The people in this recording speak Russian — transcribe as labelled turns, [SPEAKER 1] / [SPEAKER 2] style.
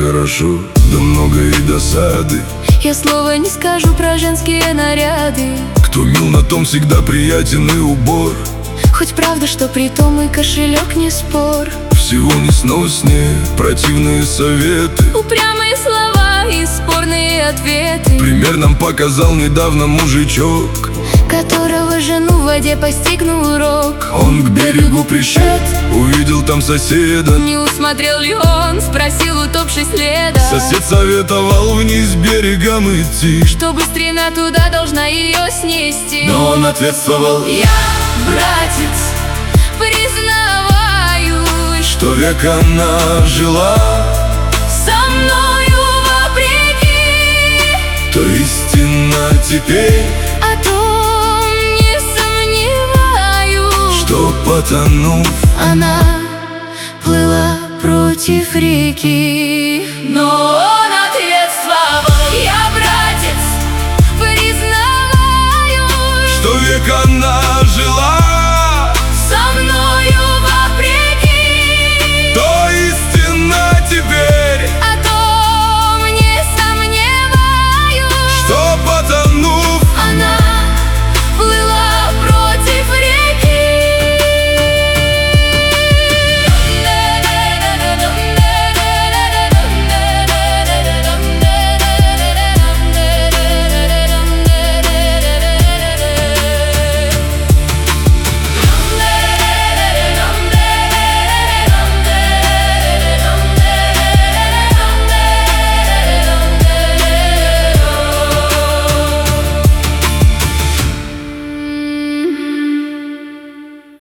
[SPEAKER 1] хорошо, да много и досады.
[SPEAKER 2] Я слова не скажу про женские наряды.
[SPEAKER 1] Кто мил, на том всегда приятен и убор.
[SPEAKER 2] Хоть правда, что при том и кошелек не спор.
[SPEAKER 1] Всего несноснее противные советы,
[SPEAKER 2] Упрямые слова и спорные ответы.
[SPEAKER 1] пример нам показал недавно мужичок,
[SPEAKER 2] которого жену в воде постигнул урок.
[SPEAKER 1] Он к берегу пришед, увидел там соседа.
[SPEAKER 2] Не усмотрел ли он, спросил утопший следа.
[SPEAKER 1] Сосед советовал вниз берегом идти,
[SPEAKER 2] что быстрее туда должна ее снести.
[SPEAKER 1] но он ответствовал:
[SPEAKER 2] я, братец, признаваюсь,
[SPEAKER 1] что век она жила
[SPEAKER 2] со мною вопреки.
[SPEAKER 1] То истинно теперь,
[SPEAKER 2] О том не сомневаюсь,
[SPEAKER 1] что потонув,
[SPEAKER 2] она плыла против реки. Но